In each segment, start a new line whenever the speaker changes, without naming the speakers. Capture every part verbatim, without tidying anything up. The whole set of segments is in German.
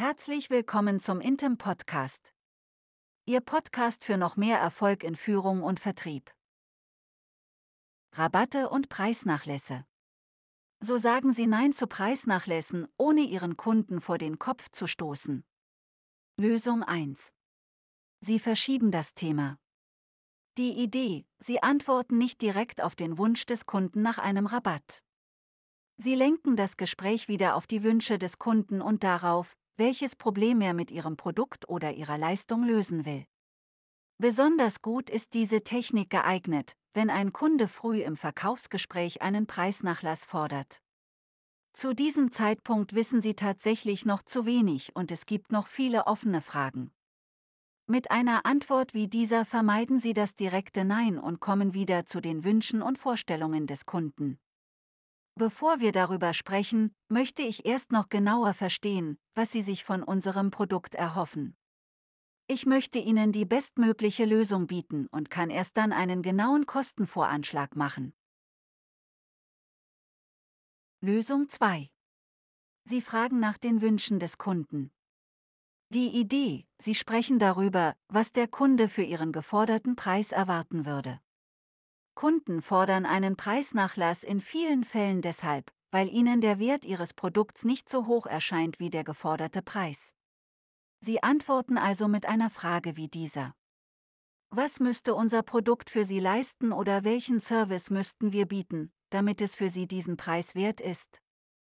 Herzlich willkommen zum Intem Podcast. Ihr Podcast für noch mehr Erfolg in Führung und Vertrieb. Rabatte und Preisnachlässe. So sagen Sie Nein zu Preisnachlässen, ohne Ihren Kunden vor den Kopf zu stoßen. Lösung eins. Sie verschieben das Thema. Die Idee: Sie antworten nicht direkt auf den Wunsch des Kunden nach einem Rabatt. Sie lenken das Gespräch wieder auf die Wünsche des Kunden und darauf, welches Problem er mit Ihrem Produkt oder Ihrer Leistung lösen will. Besonders gut ist diese Technik geeignet, wenn ein Kunde früh im Verkaufsgespräch einen Preisnachlass fordert. Zu diesem Zeitpunkt wissen Sie tatsächlich noch zu wenig und es gibt noch viele offene Fragen. Mit einer Antwort wie dieser vermeiden Sie das direkte Nein und kommen wieder zu den Wünschen und Vorstellungen des Kunden. Bevor wir darüber sprechen, möchte ich erst noch genauer verstehen, was Sie sich von unserem Produkt erhoffen. Ich möchte Ihnen die bestmögliche Lösung bieten und kann erst dann einen genauen Kostenvoranschlag machen. Lösung zwei. Sie fragen nach den Wünschen des Kunden. Die Idee: Sie sprechen darüber, was der Kunde für Ihren geforderten Preis erwarten würde. Kunden fordern einen Preisnachlass in vielen Fällen deshalb, weil ihnen der Wert ihres Produkts nicht so hoch erscheint wie der geforderte Preis. Sie antworten also mit einer Frage wie dieser: Was müsste unser Produkt für Sie leisten oder welchen Service müssten wir bieten, damit es für Sie diesen Preis wert ist?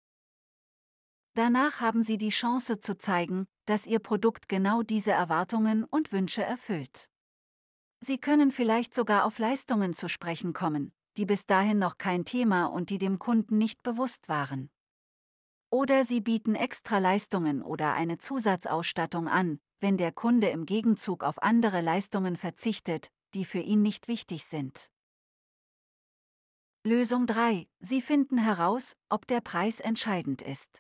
Danach haben Sie die Chance zu zeigen, dass Ihr Produkt genau diese Erwartungen und Wünsche erfüllt. Sie können vielleicht sogar auf Leistungen zu sprechen kommen, die bis dahin noch kein Thema und die dem Kunden nicht bewusst waren. Oder Sie bieten extra Leistungen oder eine Zusatzausstattung an, wenn der Kunde im Gegenzug auf andere Leistungen verzichtet, die für ihn nicht wichtig sind. Lösung drei. Sie finden heraus, ob der Preis entscheidend ist.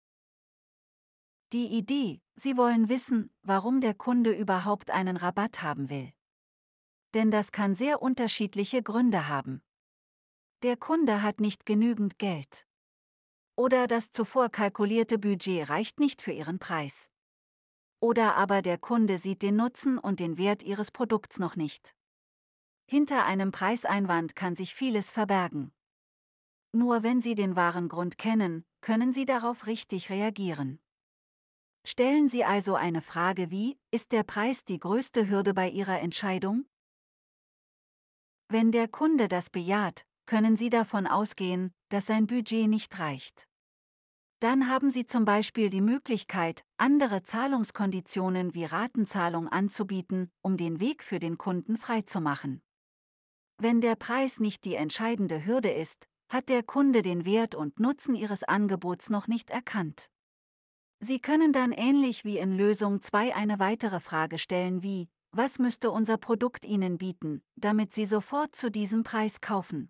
Die Idee: Sie wollen wissen, warum der Kunde überhaupt einen Rabatt haben will. Denn das kann sehr unterschiedliche Gründe haben. Der Kunde hat nicht genügend Geld. Oder das zuvor kalkulierte Budget reicht nicht für Ihren Preis. Oder aber der Kunde sieht den Nutzen und den Wert Ihres Produkts noch nicht. Hinter einem Preiseinwand kann sich vieles verbergen. Nur wenn Sie den wahren Grund kennen, können Sie darauf richtig reagieren. Stellen Sie also eine Frage wie: Ist der Preis die größte Hürde bei Ihrer Entscheidung? Wenn der Kunde das bejaht, können Sie davon ausgehen, dass sein Budget nicht reicht. Dann haben Sie zum Beispiel die Möglichkeit, andere Zahlungskonditionen wie Ratenzahlung anzubieten, um den Weg für den Kunden freizumachen. Wenn der Preis nicht die entscheidende Hürde ist, hat der Kunde den Wert und Nutzen Ihres Angebots noch nicht erkannt. Sie können dann ähnlich wie in Lösung zwei eine weitere Frage stellen wie: Was müsste unser Produkt Ihnen bieten, damit Sie sofort zu diesem Preis kaufen?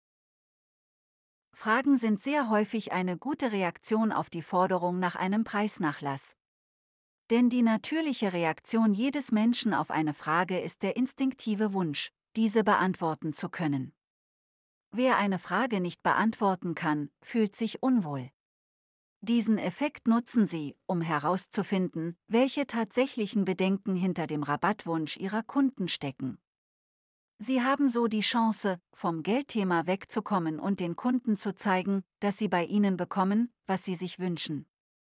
Fragen sind sehr häufig eine gute Reaktion auf die Forderung nach einem Preisnachlass. Denn die natürliche Reaktion jedes Menschen auf eine Frage ist der instinktive Wunsch, diese beantworten zu können. Wer eine Frage nicht beantworten kann, fühlt sich unwohl. Diesen Effekt nutzen Sie, um herauszufinden, welche tatsächlichen Bedenken hinter dem Rabattwunsch Ihrer Kunden stecken. Sie haben so die Chance, vom Geldthema wegzukommen und den Kunden zu zeigen, dass Sie bei ihnen bekommen, was sie sich wünschen.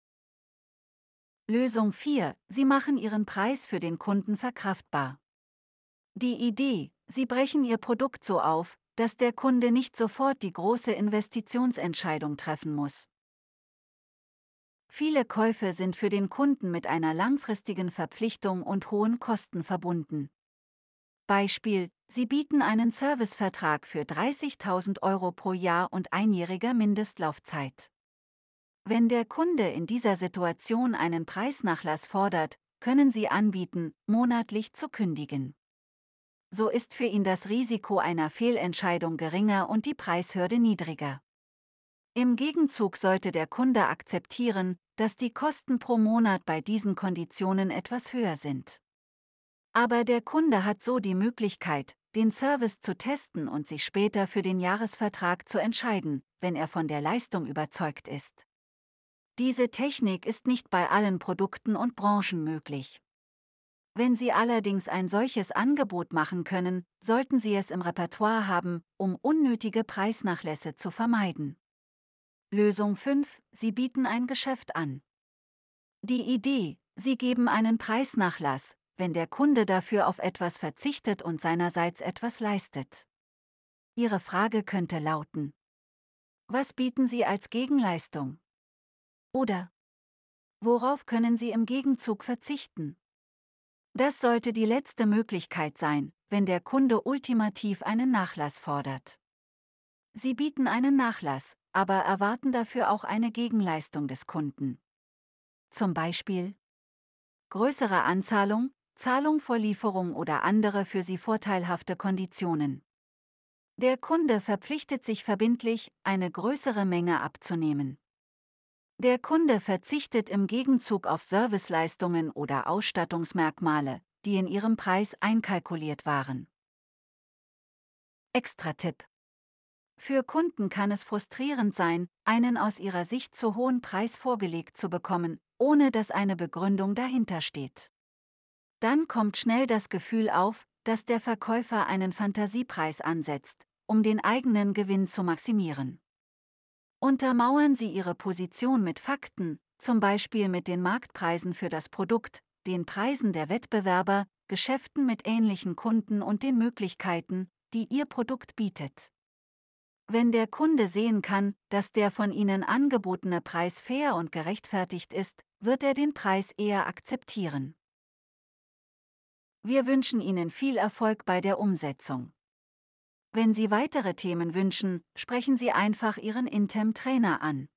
Lösung vier. Sie machen Ihren Preis für den Kunden verkraftbar. Die Idee: Sie brechen Ihr Produkt so auf, dass der Kunde nicht sofort die große Investitionsentscheidung treffen muss. Viele Käufe sind für den Kunden mit einer langfristigen Verpflichtung und hohen Kosten verbunden. Beispiel: Sie bieten einen Servicevertrag für dreißigtausend Euro pro Jahr und einjähriger Mindestlaufzeit. Wenn der Kunde in dieser Situation einen Preisnachlass fordert, können Sie anbieten, monatlich zu kündigen. So ist für ihn das Risiko einer Fehlentscheidung geringer und die Preishürde niedriger. Im Gegenzug sollte der Kunde akzeptieren, dass die Kosten pro Monat bei diesen Konditionen etwas höher sind. Aber der Kunde hat so die Möglichkeit, den Service zu testen und sich später für den Jahresvertrag zu entscheiden, wenn er von der Leistung überzeugt ist. Diese Technik ist nicht bei allen Produkten und Branchen möglich. Wenn Sie allerdings ein solches Angebot machen können, sollten Sie es im Repertoire haben, um unnötige Preisnachlässe zu vermeiden. Lösung fünf. Sie bieten ein Geschäft an. Die Idee: Sie geben einen Preisnachlass, wenn der Kunde dafür auf etwas verzichtet und seinerseits etwas leistet. Ihre Frage könnte lauten: Was bieten Sie als Gegenleistung? Oder: Worauf können Sie im Gegenzug verzichten? Das sollte die letzte Möglichkeit sein, wenn der Kunde ultimativ einen Nachlass fordert. Sie bieten einen Nachlass, aber erwarten dafür auch eine Gegenleistung des Kunden. Zum Beispiel größere Anzahlung, Zahlung vor Lieferung oder andere für Sie vorteilhafte Konditionen. Der Kunde verpflichtet sich verbindlich, eine größere Menge abzunehmen. Der Kunde verzichtet im Gegenzug auf Serviceleistungen oder Ausstattungsmerkmale, die in ihrem Preis einkalkuliert waren. Extra-Tipp: Für Kunden kann es frustrierend sein, einen aus ihrer Sicht zu hohen Preis vorgelegt zu bekommen, ohne dass eine Begründung dahinter steht. Dann kommt schnell das Gefühl auf, dass der Verkäufer einen Fantasiepreis ansetzt, um den eigenen Gewinn zu maximieren. Untermauern Sie Ihre Position mit Fakten, zum Beispiel mit den Marktpreisen für das Produkt, den Preisen der Wettbewerber, Geschäften mit ähnlichen Kunden und den Möglichkeiten, die Ihr Produkt bietet. Wenn der Kunde sehen kann, dass der von Ihnen angebotene Preis fair und gerechtfertigt ist, wird er den Preis eher akzeptieren. Wir wünschen Ihnen viel Erfolg bei der Umsetzung. Wenn Sie weitere Themen wünschen, sprechen Sie einfach Ihren Intem-Trainer an.